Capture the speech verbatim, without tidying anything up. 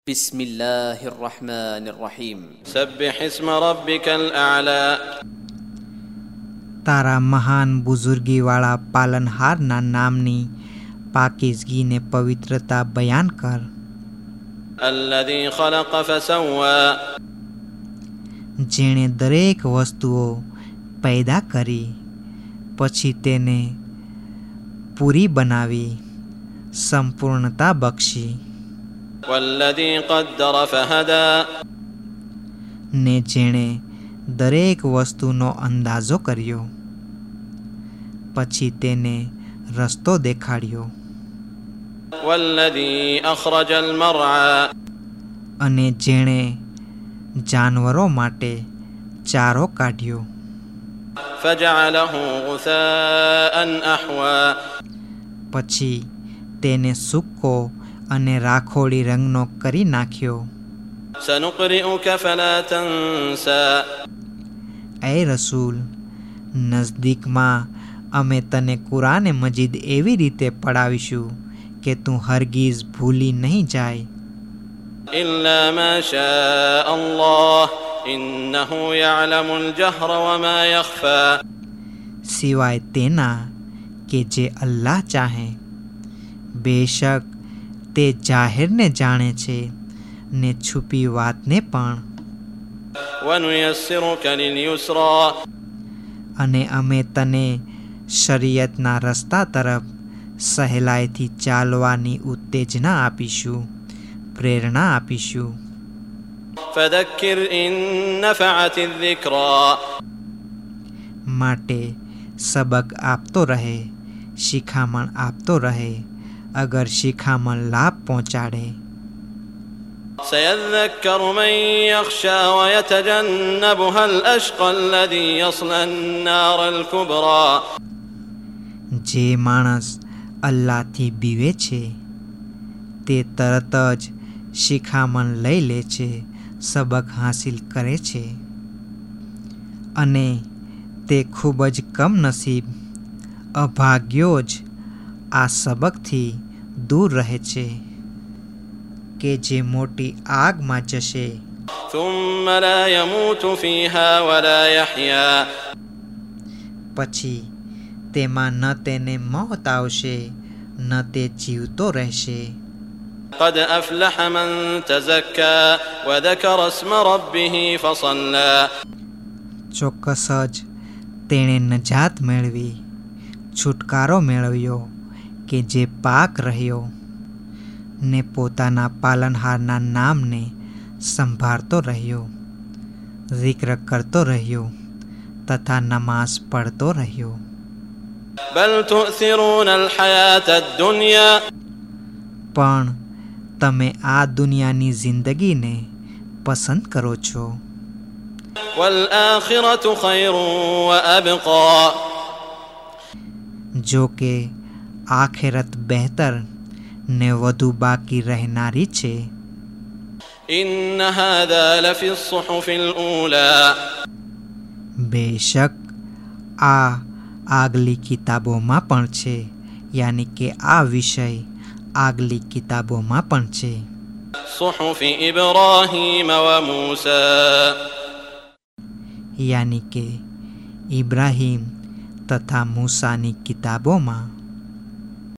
बिस्मिल्लाहिर रहमानिर रहीम। सब्बिह इस्म रब्बिकल आला। તારા મહાન બુઝુર્ગીવાળા પાલનહારના નામની પાકીઝગી ને પવિત્રતા બયાન કર. અલ્લઝી ખલક ફસવ્વા. જેણે દરેક વસ્તુઓ પેદા કરી પછી તેને પૂરી બનાવી, સંપૂર્ણતા બક્ષી. વલ્લઝી કદ્દર ફહદા. ને જેણે દરેક વસ્તુનો અંદાજો કર્યો પછી તેને રસ્તો દેખાડ્યો. વલ્લઝી અખરજલ મરઆ. અને જેણે જાનવરો માટે ચારો કાઢ્યો. ફજઅલહુ ગુસાઅન અહવા. પછી તેને સૂકો અને રાખોડી રંગનો કરી નાખ્યો. સનુકરિઉક ફલા તન્સા. એ રસૂલ, નજદીકમાં અમે તને કુરાને મજીદ એવી રીતે પડાવીશું કે તું હરગીઝ ભૂલી નહીં જાય. ઇલ્લા મા શા અલ્લાહ ઇન્નહુ યઅલમુલ જહર વમા યખ્ફા. સિવાય તેના કે જે અલ્લાહ ચાહે. બેશક તે જાહેરને જાણે છે ને છુપી વાતને પણ. વનુયસ્સિરુકા લિલયુસ્રા. અને અમે તને શરીયતના રસ્તા તરફ સહેલાઈથી ચાલવાની ઉત્તેજના આપીશું, પ્રેરણા આપીશું. ફદક્કિર ઇન નફઅતિ ذિક્રા. માટે સબક આપતો રહે, શિખામણ આપતો રહે, અગર શિખામણ લાભ પહોંચાડે. سيذكر من يخشى ويتجنبها الأشقى الذي يصلى النار الكبرى. જે માણસ અલ્લાહથી બીવે છે તે તરત જ શિખામણ લઈ લે છે, સબક હાસિલ કરે છે. અને તે ખૂબ જ કમનસીબ અભાગ્યો જ આ સબકથી દૂર રહે છે કે જે મોટી આગમાં જશે. ثم لا يموت فيها ولا يحيا. પછી તેમાં ન તેને મોત આવશે ન તે જીવતો રહેશે. قد أفلح من تزكى وذكر اسم ربه فصلى. ચોક્કસ જ તેણે નજાત મેળવી, છુટકારો મેળવ્યો કે જે પાક રહ્યો ને પોતાના પાલનહારના નામને સંભાળતો રહ્યો, zikr કરતો રહ્યો તથા નમાઝ પઢતો રહ્યો. بل تؤثرون الحياة الدنيا. પણ તમે આ દુનિયાની જિંદગીને પસંદ કરો છો. والآخرة خير وأبقى. જો કે આખેરત બહેતર ને વધુ બાકી રહેનારી છે. إن هذا لفي الصحف الأولى. બેશક આ આગલી કિતાબોમાં પણ છે, યાની કે આ વિષય આગલી કિતાબોમાં પણ છે. صحف إبراهيم وموسى. યાની કે ઇબ્રાહીમ તથા મૂસાની કિતાબોમાં.